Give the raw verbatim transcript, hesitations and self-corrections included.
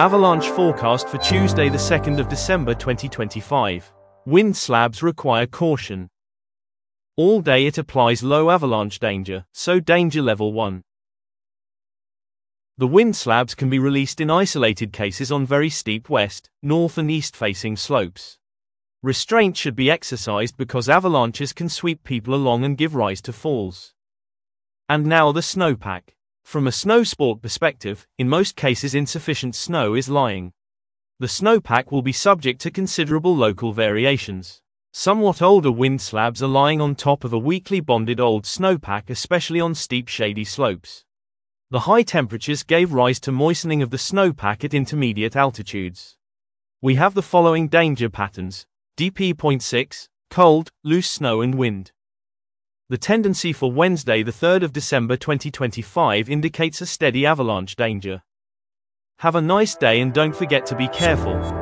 Avalanche forecast for Tuesday the second of December twenty twenty-five. Wind slabs require caution. All day it applies low avalanche danger, so danger level one. The wind slabs can be released in isolated cases on very steep west, north and east facing slopes. Restraint should be exercised because avalanches can sweep people along and give rise to falls. And now the snowpack. From a snow sport perspective, in most cases insufficient snow is lying. The snowpack will be subject to considerable local variations. Somewhat older wind slabs are lying on top of a weakly bonded old snowpack, especially on steep shady slopes. The high temperatures gave rise to moistening of the snowpack at intermediate altitudes. We have the following danger patterns: D P zero point six, cold, loose snow and wind. The tendency for Wednesday the third of December twenty twenty-five indicates a steady avalanche danger. Have a nice day and don't forget to be careful.